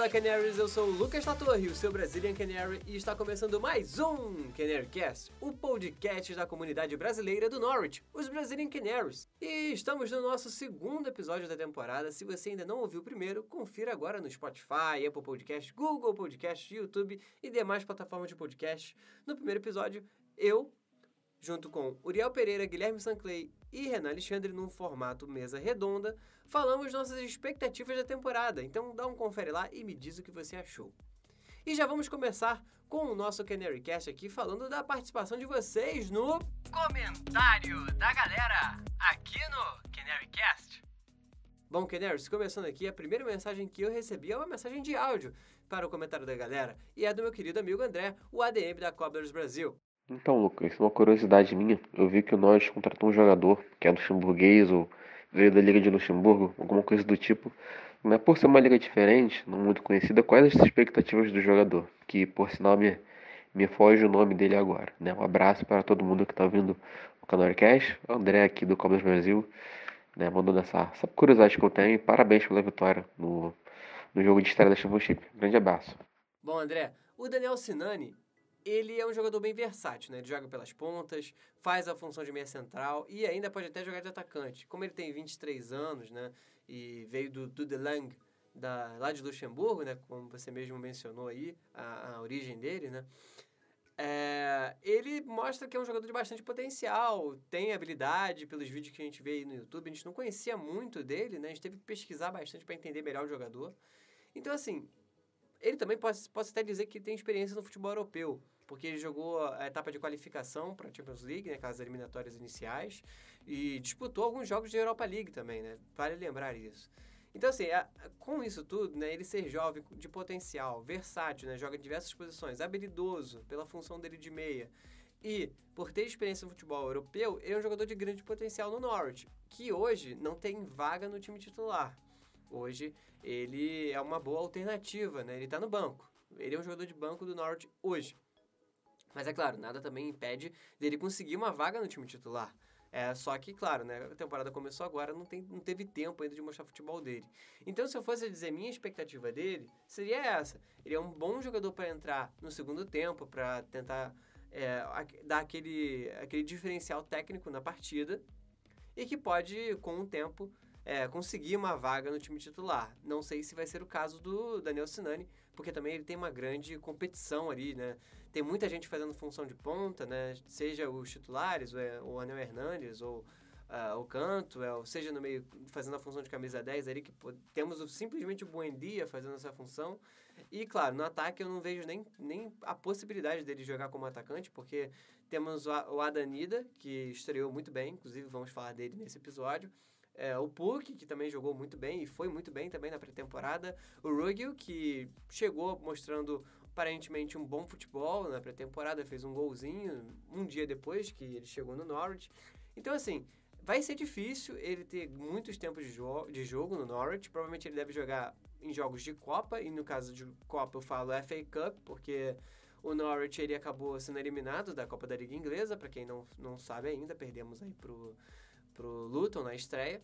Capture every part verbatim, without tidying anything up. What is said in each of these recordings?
Fala Canaries, eu sou o Lucas Latorre, o seu Brazilian Canary, e está começando mais um CanaryCast, o podcast da comunidade brasileira do Norwich, os Brazilian Canaries. E estamos no nosso segundo episódio da temporada. Se você ainda não ouviu o primeiro, confira agora no Spotify, Apple Podcast, Google Podcast, YouTube e demais plataformas de podcast. No primeiro episódio, eu, junto com Uriel Pereira, Guilherme Sanclay e Renan Alexandre, num formato mesa redonda, falamos nossas expectativas da temporada. Então dá um confere lá e me diz o que você achou. E já vamos começar com o nosso CanaryCast aqui, falando da participação de vocês no comentário da galera, aqui no CanaryCast. Bom, Canaries, começando aqui, a primeira mensagem que eu recebi é uma mensagem de áudio para o comentário da galera, e é do meu querido amigo André, o A D M da Cobblers Brasil. Então, Lucas, uma curiosidade minha, eu vi que o Norwich contratou um jogador que é luxemburguês ou veio da Liga de Luxemburgo, alguma coisa do tipo. Mas por ser uma liga diferente, não muito conhecida, quais as expectativas do jogador? Que, por sinal, me, me foge o nome dele agora, né? Um abraço para todo mundo que está ouvindo o CanaryCast, o André aqui do Cobblers Brasil, né? Mandando essa, essa curiosidade que eu tenho e parabéns pela vitória no, no jogo de estreia da Championship. Grande abraço. Bom, André, o Daniel Sinani, ele é um jogador bem versátil, né? Ele joga pelas pontas, faz a função de meia central e ainda pode até jogar de atacante. Como ele tem vinte e três anos, né? E veio do Dudelange, da, lá de Luxemburgo, né? Como você mesmo mencionou aí, a, a origem dele, né? É, ele mostra que é um jogador de bastante potencial, tem habilidade pelos vídeos que a gente vê aí no YouTube. A gente não conhecia muito dele, né? A gente teve que pesquisar bastante para entender melhor o jogador. Então, assim, ele também pode, posso até dizer que tem experiência no futebol europeu, porque ele jogou a etapa de qualificação para a Champions League, né, aquelas eliminatórias iniciais, e disputou alguns jogos de Europa League também, né? Vale lembrar isso. Então, assim, a, com isso tudo, né, ele ser jovem, de potencial, versátil, né, joga em diversas posições, habilidoso pela função dele de meia, e por ter experiência no futebol europeu, ele é um jogador de grande potencial no Norwich, que hoje não tem vaga no time titular. Hoje, ele é uma boa alternativa, né? Ele tá no banco. Ele é um jogador de banco do Norwich hoje. Mas é claro, nada também impede dele conseguir uma vaga no time titular. É, só que, claro, né, a temporada começou agora, não, tem, não teve tempo ainda de mostrar o futebol dele. Então, se eu fosse dizer minha expectativa dele, seria essa. Ele é um bom jogador para entrar no segundo tempo, para tentar é, dar aquele, aquele diferencial técnico na partida e que pode, com o tempo, É, conseguir uma vaga no time titular. Não sei se vai ser o caso do Daniel Sinani, porque também ele tem uma grande competição ali, né? Tem muita gente fazendo função de ponta, né? Seja os titulares, o Anel Hernandes, ou uh, o Canto, ou seja no meio fazendo a função de camisa dez ali, que pô, temos o, simplesmente o Buendia fazendo essa função. E, claro, no ataque eu não vejo nem, nem a possibilidade dele jogar como atacante, porque temos o, o Adanida, que estreou muito bem, inclusive vamos falar dele nesse episódio. É, o Puck, que também jogou muito bem e foi muito bem também na pré-temporada. O Ruggel, que chegou mostrando aparentemente um bom futebol na pré-temporada, fez um golzinho um dia depois que ele chegou no Norwich. Então, assim, vai ser difícil ele ter muitos tempos de, jo- de jogo no Norwich. Provavelmente ele deve jogar em jogos de Copa, e no caso de Copa eu falo F A Cup, porque o Norwich ele acabou sendo eliminado da Copa da Liga Inglesa. Para quem não, não sabe ainda, perdemos aí pro... pro Luton na estreia.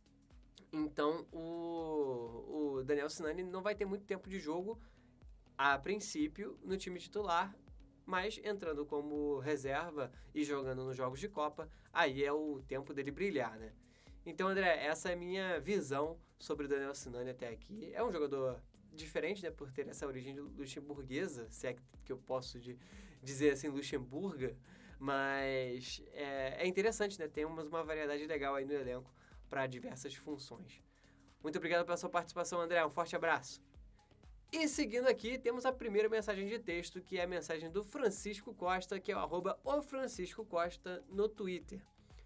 Então o, o Daniel Sinani não vai ter muito tempo de jogo a princípio no time titular, mas entrando como reserva e jogando nos jogos de Copa, aí é o tempo dele brilhar, né? Então, André, essa é a minha visão sobre o Daniel Sinani até aqui. É um jogador diferente, né, por ter essa origem luxemburguesa, se é que eu posso de, dizer assim, luxemburga. Mas é, é interessante, né? Temos uma variedade legal aí no elenco para diversas funções. Muito obrigado pela sua participação, André. Um forte abraço. E seguindo aqui, temos a primeira mensagem de texto, que é a mensagem do Francisco Costa, que é o arroba o Francisco Costa no Twitter.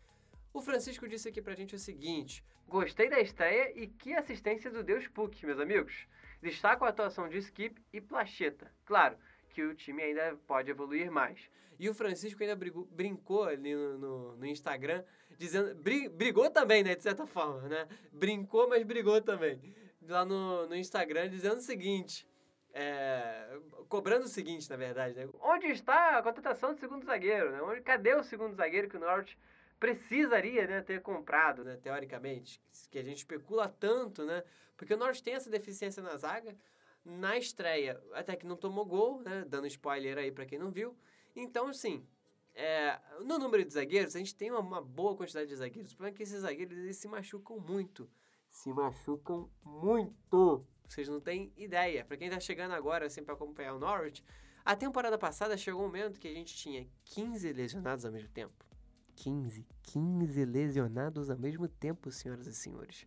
O Francisco disse aqui pra gente o seguinte: gostei da estreia e que assistência do Deus Puck, meus amigos. Destaco a atuação de Skip e Placheta. Claro que o time ainda pode evoluir mais. E o Francisco ainda brigou, brincou ali no, no, no Instagram, dizendo... Brig, brigou também, né, de certa forma, né? Brincou, mas brigou também. Lá no, no Instagram, dizendo o seguinte... É, cobrando o seguinte, na verdade, né? Onde está a contratação do segundo zagueiro, né? Onde, cadê o segundo zagueiro que o Norwich precisaria, né, ter comprado, né, teoricamente? Que a gente especula tanto, né? Porque o Norwich tem essa deficiência na zaga, na estreia, até que não tomou gol, né? Dando spoiler aí para quem não viu. Então, assim, é, no número de zagueiros, a gente tem uma, uma boa quantidade de zagueiros. O problema é que esses zagueiros eles se machucam muito. Se machucam muito. Vocês não têm ideia. Para quem tá chegando agora, assim, para acompanhar o Norwich, a temporada passada chegou um momento que a gente tinha quinze lesionados ao mesmo tempo. quinze. quinze lesionados ao mesmo tempo, senhoras e senhores.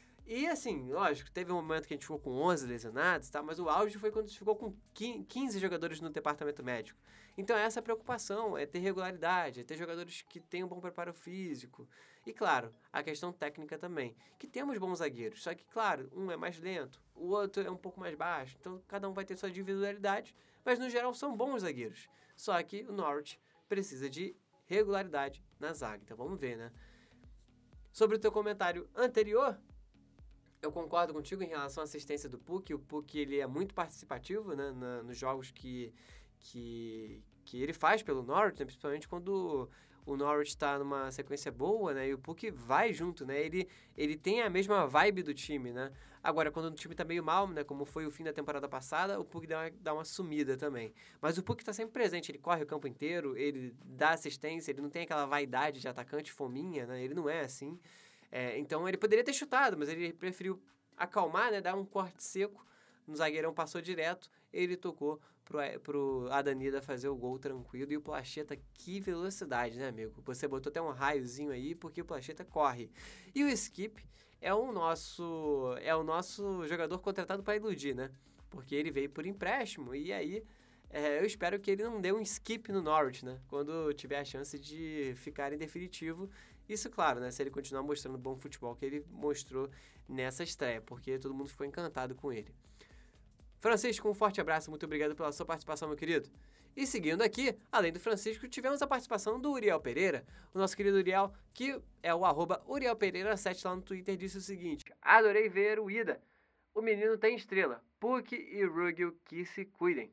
E assim, lógico, teve um momento que a gente ficou com onze lesionados, tá? Mas o auge foi quando a gente ficou com quinze jogadores no departamento médico. Então essa é a preocupação, é ter regularidade, é ter jogadores que tenham um bom preparo físico. E claro, a questão técnica também, que temos bons zagueiros, só que claro, um é mais lento, o outro é um pouco mais baixo, então cada um vai ter sua individualidade, mas no geral são bons zagueiros. Só que o Norwich precisa de regularidade na zaga, então vamos ver, né? Sobre o teu comentário anterior, eu concordo contigo em relação à assistência do Puk. O Puk, ele é muito participativo, né, na, nos jogos que, que, que ele faz pelo Norwich, né, principalmente quando o Norwich está numa sequência boa, né, e o Puk vai junto, né, ele, ele tem a mesma vibe do time, né. Agora, quando o time tá meio mal, né, como foi o fim da temporada passada, o Puk dá uma, dá uma sumida também. Mas o Puk tá sempre presente, ele corre o campo inteiro, ele dá assistência, ele não tem aquela vaidade de atacante fominha, né, ele não é assim. É, então ele poderia ter chutado, mas ele preferiu acalmar, né, dar um corte seco. No zagueirão passou direto, ele tocou pro, pro Adanida fazer o gol tranquilo. E o Placheta, que velocidade, né, amigo? Você botou até um raiozinho aí, porque o Placheta corre. E o Skip é o nosso, é o nosso jogador contratado para iludir, né? Porque ele veio por empréstimo e aí é, eu espero que ele não dê um skip no Norwich, né? Quando tiver a chance de ficar em definitivo. Isso, claro, né? Se ele continuar mostrando o bom futebol que ele mostrou nessa estreia, porque todo mundo ficou encantado com ele. Francisco, um forte abraço, muito obrigado pela sua participação, meu querido. E seguindo aqui, além do Francisco, tivemos a participação do Uriel Pereira, o nosso querido Uriel, que é o arroba Uriel Pereira sete lá no Twitter, disse o seguinte: adorei ver o Ida. O menino tem estrela. Puk e Ruggel que se cuidem.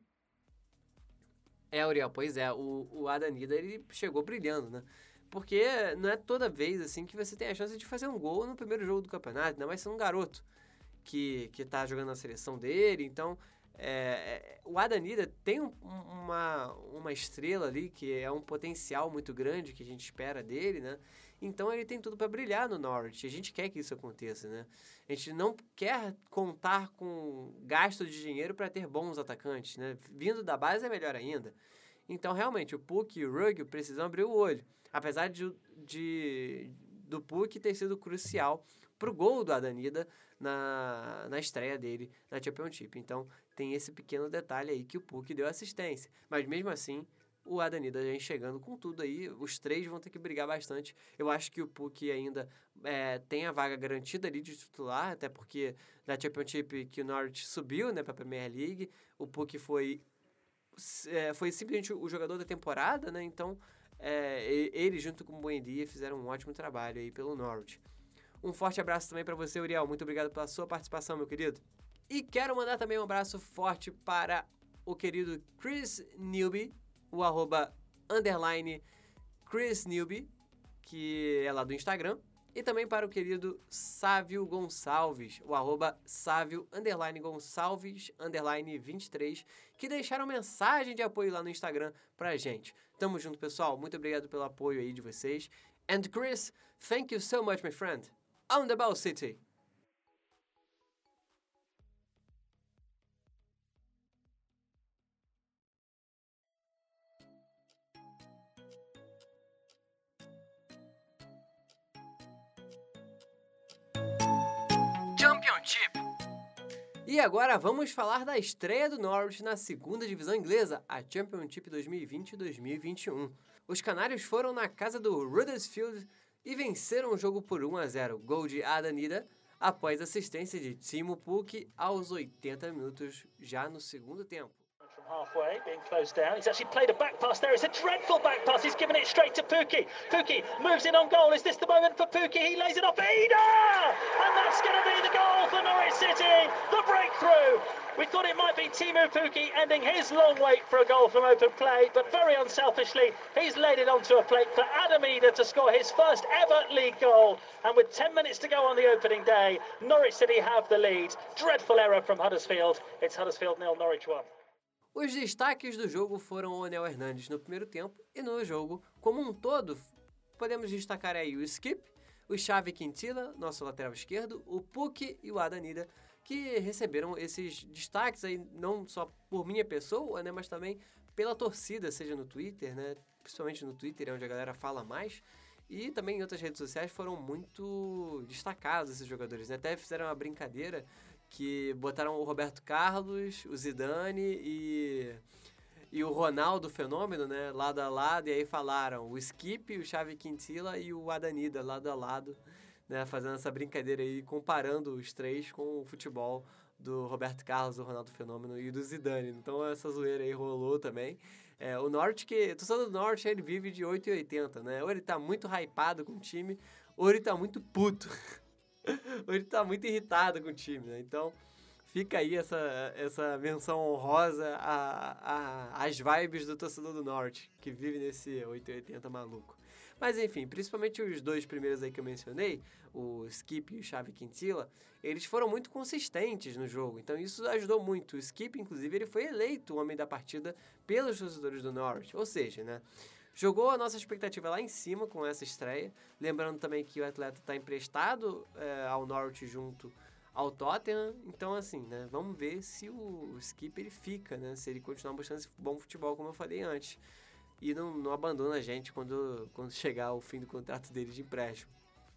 É, Uriel, pois é, o, o Adanida, ele chegou brilhando, né? Porque não é toda vez, assim, que você tem a chance de fazer um gol no primeiro jogo do campeonato, ainda mais sendo um garoto que, que tá jogando na seleção dele. Então, é, é, o Adanida tem um, uma, uma estrela ali, que é um potencial muito grande que a gente espera dele, né? Então, ele tem tudo para brilhar no Norwich. A gente quer que isso aconteça, né? A gente não quer contar com gasto de dinheiro para ter bons atacantes, né? Vindo da base é melhor ainda. Então, realmente, o Puk e o Ruggel precisam abrir o olho. Apesar de, de, do Puk ter sido crucial pro gol do Adanida na, na estreia dele na Championship. Então, tem esse pequeno detalhe aí que o Puk deu assistência. Mas, mesmo assim, o Adanida vem chegando com tudo aí. Os três vão ter que brigar bastante. Eu acho que o Puk ainda é, tem a vaga garantida ali de titular, até porque na Championship que o Norwich subiu, né, para a Premier League, o Puk foi, é, foi simplesmente o jogador da temporada, né? Então, É, ele, junto com o Buendia, fizeram um ótimo trabalho aí pelo Norwich. Um forte abraço também para você, Uriel. Muito obrigado pela sua participação, meu querido. E quero mandar também um abraço forte para o querido Chris Newby, o arroba underline Chris Newby, que é lá do Instagram. E também para o querido Sávio Gonçalves, o arroba Sávio underline Gonçalves underline vinte e três, que deixaram mensagem de apoio lá no Instagram pra gente. Tamo junto, pessoal. Muito obrigado pelo apoio aí de vocês. And Chris, thank you so much, my friend. On the Ball City! Championship. E agora vamos falar da estreia do Norwich na segunda divisão inglesa, a Championship dois mil e vinte e dois mil e vinte e um. Os canários foram na casa do Huddersfield e venceram o jogo por um a zero, gol de Adanida, após assistência de Timo Puk aos oitenta minutos, já no segundo tempo. Halfway, being closed down. He's actually played a back pass there. It's a dreadful back pass. He's given it straight to Pukki. Pukki moves in on goal. Is this the moment for Pukki? He lays it off. Ida! And that's going to be the goal for Norwich City. The breakthrough. We thought it might be Teemu Pukki ending his long wait for a goal from open play, but very unselfishly, he's laid it onto a plate for Adam Idah to score his first ever league goal. And with ten minutes to go on the opening day, Norwich City have the lead. Dreadful error from Huddersfield. It's Huddersfield nil, Norwich one. Os destaques do jogo foram o Onel Hernandes no primeiro tempo e no jogo como um todo, podemos destacar aí o Skip, o Xavi Quintilla, nosso lateral esquerdo, o Pukki e o Adam Idah, que receberam esses destaques aí não só por minha pessoa, né, mas também pela torcida, seja no Twitter, né, principalmente no Twitter, é onde a galera fala mais, e também em outras redes sociais foram muito destacados esses jogadores, né, até fizeram uma brincadeira que botaram o Roberto Carlos, o Zidane e, e o Ronaldo Fenômeno, né, lado a lado, e aí falaram o Skip, o Xavi Quintilla e o Adam Idah lado a lado, né, fazendo essa brincadeira aí, comparando os três com o futebol do Roberto Carlos, do Ronaldo Fenômeno e do Zidane. Então essa zoeira aí rolou também. É, o Norte, que, torcedor do Norte, ele vive de oito e oitenta, né, ou ele tá muito hypado com o time, ou ele tá muito puto. Ou ele tá muito irritado com o time, né? Então, fica aí essa, essa menção honrosa às vibes do torcedor do Norte, que vive nesse oito e oitenta maluco. Mas, enfim, principalmente os dois primeiros aí que eu mencionei, o Skip e o Xavi Quintilla, eles foram muito consistentes no jogo. Então, isso ajudou muito. O Skip, inclusive, ele foi eleito o homem da partida pelos torcedores do Norte. Ou seja, né? Jogou a nossa expectativa lá em cima com essa estreia. Lembrando também que o atleta está emprestado é, ao Norwich junto ao Tottenham. Então, assim, né? Vamos ver se o Skip ele fica, né? Se ele continuar mostrando esse bom futebol, como eu falei antes. E não, não abandona a gente quando, quando chegar o fim do contrato dele de empréstimo.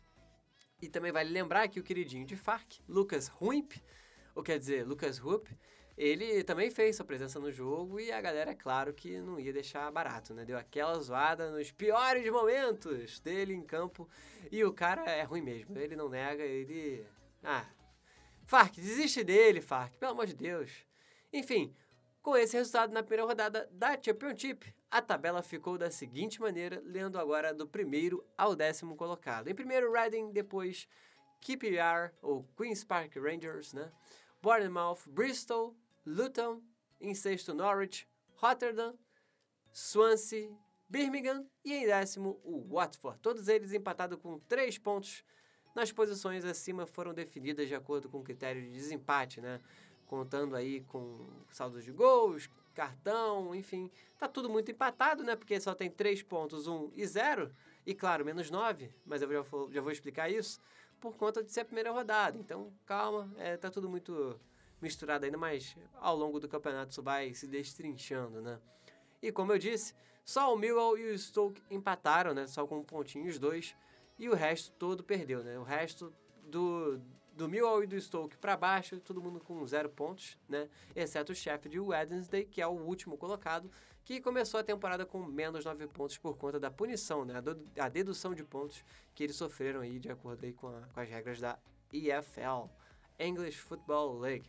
E também vale lembrar que o queridinho de F A R C, Lucas Ruimp, ou quer dizer, Lucas Rupp, ele também fez sua presença no jogo e a galera, é claro, que não ia deixar barato, né? Deu aquela zoada nos piores momentos dele em campo e o cara é ruim mesmo, ele não nega, ele... Ah, F A R C, desiste dele, F A R C, pelo amor de Deus. Enfim, com esse resultado na primeira rodada da Championship, a tabela ficou da seguinte maneira, lendo agora do primeiro ao décimo colocado. Em primeiro, Reading, depois Q P R, ou Queen's Park Rangers, né? Bournemouth, Bristol, Luton, em sexto Norwich, Rotterdam, Swansea, Birmingham e em décimo o Watford. Todos eles empatados com três pontos. Nas posições acima foram definidas de acordo com o critério de desempate, né? Contando aí com saldos de gols, cartão, enfim. Tá tudo muito empatado, né? Porque só tem três pontos, um e zero. E claro, menos nove, mas eu já vou, já vou explicar isso, por conta de ser a primeira rodada. Então, calma, é, tá tudo muito misturado ainda, mas ao longo do campeonato isso vai se destrinchando, né? E como eu disse, só o Millwall e o Stoke empataram, né? Só com um pontinho os dois, e o resto todo perdeu, né? O resto do, do Millwall e do Stoke para baixo, todo mundo com zero pontos, né? Exceto o Sheffield e o Wednesday, que é o último colocado, que começou a temporada com menos nove pontos por conta da punição, né? A, do, a dedução de pontos que eles sofreram aí de acordo aí com, a, com as regras da E F L, English Football League.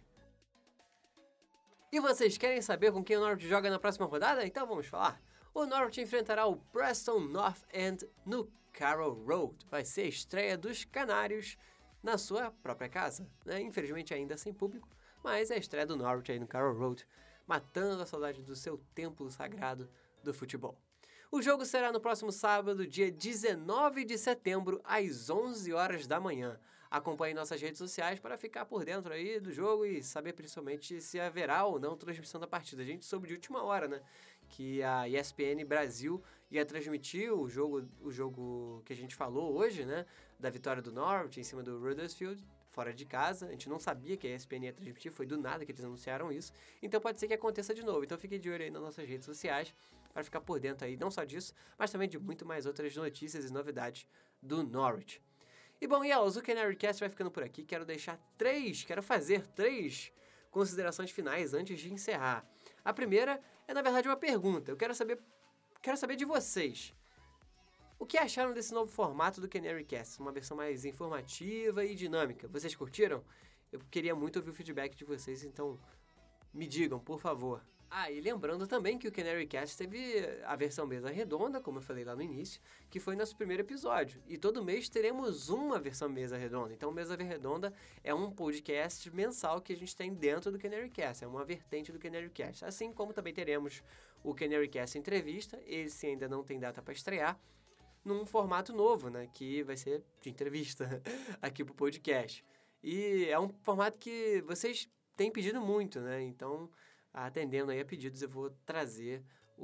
E vocês querem saber com quem o Norwich joga na próxima rodada? Então vamos falar. O Norwich enfrentará o Preston North End no Carrow Road. Vai ser a estreia dos Canários na sua própria casa, né? Infelizmente ainda sem público, mas é a estreia do Norwich aí no Carrow Road, matando a saudade do seu templo sagrado do futebol. O jogo será no próximo sábado, dia dezenove de setembro, às onze horas da manhã. Acompanhe nossas redes sociais para ficar por dentro aí do jogo e saber principalmente se haverá ou não transmissão da partida. A gente soube de última hora, né, que a E S P N Brasil ia transmitir o jogo, o jogo que a gente falou hoje, né, da vitória do Norwich em cima do Huddersfield, fora de casa. A gente não sabia que a E S P N ia transmitir, foi do nada que eles anunciaram isso. Então pode ser que aconteça de novo. Então fique de olho aí nas nossas redes sociais para ficar por dentro aí, não só disso, mas também de muito mais outras notícias e novidades do Norwich. E bom, Yellows, o Canarycast vai ficando por aqui. Quero deixar três, quero fazer três considerações finais antes de encerrar. A primeira é, na verdade, uma pergunta. Eu quero saber, quero saber de vocês. O que acharam desse novo formato do Canarycast? Uma versão mais informativa e dinâmica. Vocês curtiram? Eu queria muito ouvir o feedback de vocês, então me digam, por favor. Ah, e lembrando também que o Canary Cast teve a versão mesa redonda, como eu falei lá no início, que foi nosso primeiro episódio. E todo mês teremos uma versão mesa redonda. Então, Mesa Redonda é um podcast mensal que a gente tem dentro do Canary Cast. É uma vertente do Canary Cast. Assim como também teremos o Canary Cast Entrevista. Esse ainda não tem data para estrear. Num formato novo, né? Que vai ser de entrevista aqui pro podcast. E é um formato que vocês têm pedido muito, né? Então, atendendo aí a pedidos, eu vou trazer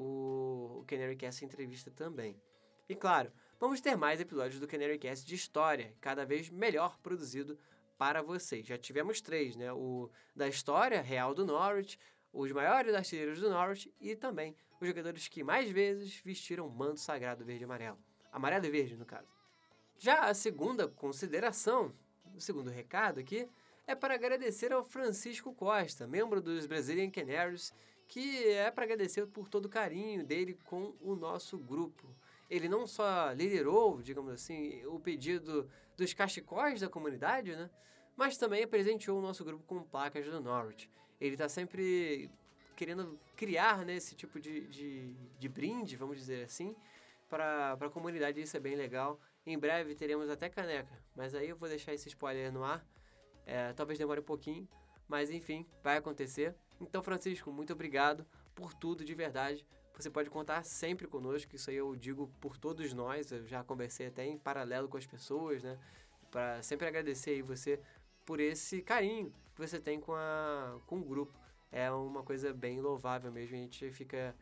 o, o Canary Cast Entrevista também. E claro, vamos ter mais episódios do Canary Cast de história, cada vez melhor produzido para vocês. Já tivemos três, né? O da história real do Norwich, os maiores artilheiros do Norwich e também os jogadores que mais vezes vestiram o manto sagrado verde e amarelo. Amarelo e verde, no caso. Já a segunda consideração, o segundo recado aqui, é para agradecer ao Francisco Costa, membro dos Brazilian Canaries, que é para agradecer por todo o carinho dele com o nosso grupo. Ele não só liderou, digamos assim, o pedido dos cachecóis da comunidade, né? Mas também presenteou o nosso grupo com placas do Norwich. Ele está sempre querendo criar, né, esse tipo de, de, de brinde, vamos dizer assim, para a comunidade. Isso é bem legal. Em breve teremos até caneca, mas aí eu vou deixar esse spoiler no ar. É, talvez demore um pouquinho, mas enfim, vai acontecer. Então, Francisco, muito obrigado por tudo, de verdade. Você pode contar sempre conosco, isso aí eu digo por todos nós. Eu já conversei até em paralelo com as pessoas, né? Para sempre agradecer aí você por esse carinho que você tem com, a, com o grupo. É uma coisa bem louvável mesmo, a gente fica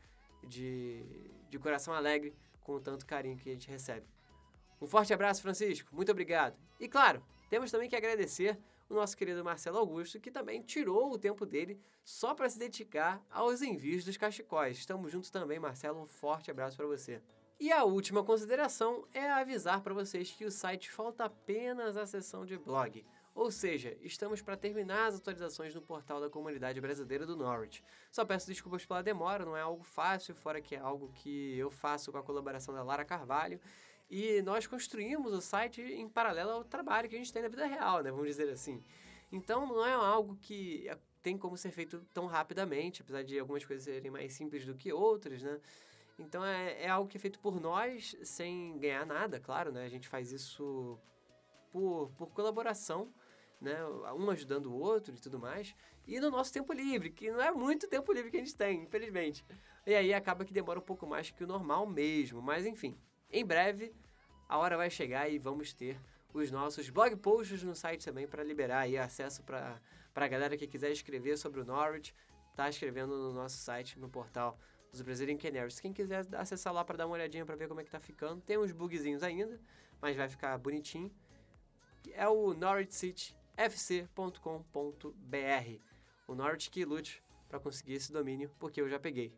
de, de coração alegre com o tanto carinho que a gente recebe. Um forte abraço, Francisco, muito obrigado. E claro, temos também que agradecer o nosso querido Marcelo Augusto, que também tirou o tempo dele só para se dedicar aos envios dos cachecóis. Estamos juntos também, Marcelo, um forte abraço para você. E a última consideração é avisar para vocês que o site falta apenas a seção de blog. Ou seja, estamos para terminar as atualizações no portal da comunidade brasileira do Norwich. Só peço desculpas pela demora, não é algo fácil, fora que é algo que eu faço com a colaboração da Lara Carvalho. E nós construímos o site em paralelo ao trabalho que a gente tem na vida real, né? Vamos dizer assim. Então, não é algo que tem como ser feito tão rapidamente, apesar de algumas coisas serem mais simples do que outras, né? Então, é, é algo que é feito por nós, sem ganhar nada, claro, né? A gente faz isso por, por colaboração, né? Um ajudando o outro e tudo mais. E no nosso tempo livre, que não é muito tempo livre que a gente tem, infelizmente. E aí, acaba que demora um pouco mais que o normal mesmo, mas enfim. Em breve, a hora vai chegar e vamos ter os nossos blog posts no site também para liberar aí acesso para a galera que quiser escrever sobre o Norwich. Tá escrevendo no nosso site, no portal dos Brazilian Canaries. Quem quiser acessar lá para dar uma olhadinha para ver como é que tá ficando. Tem uns bugzinhos ainda, mas vai ficar bonitinho. É o norwich city f c ponto com ponto b r. O Norwich que lute para conseguir esse domínio, porque eu já peguei.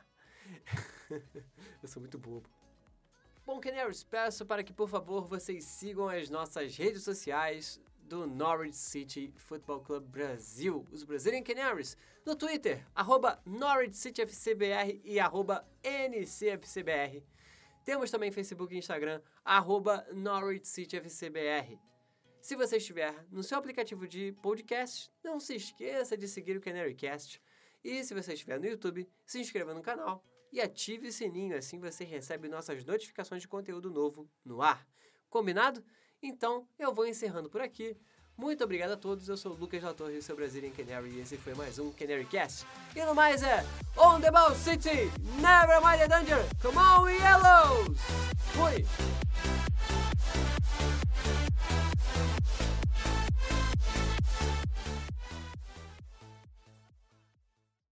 Eu sou muito bobo. Bom, Canaries, peço para que, por favor, vocês sigam as nossas redes sociais do Norwich City Football Club Brasil, os Brazilian Canaries, no Twitter, arroba Norwich City F C B R e arroba N C F C B R. Temos também Facebook e Instagram, arroba Norwich City F C B R. Se você estiver no seu aplicativo de podcast, não se esqueça de seguir o Canary Cast. E se você estiver no YouTube, se inscreva no canal e ative o sininho, assim você recebe nossas notificações de conteúdo novo no ar. Combinado? Então, eu vou encerrando por aqui. Muito obrigado a todos, eu sou o Lucas da Torre, o seu Brazilian Canary, e esse foi mais um Canary Cast. E no mais é, On the Ball City, never mind the danger, come on Yellows! Fui!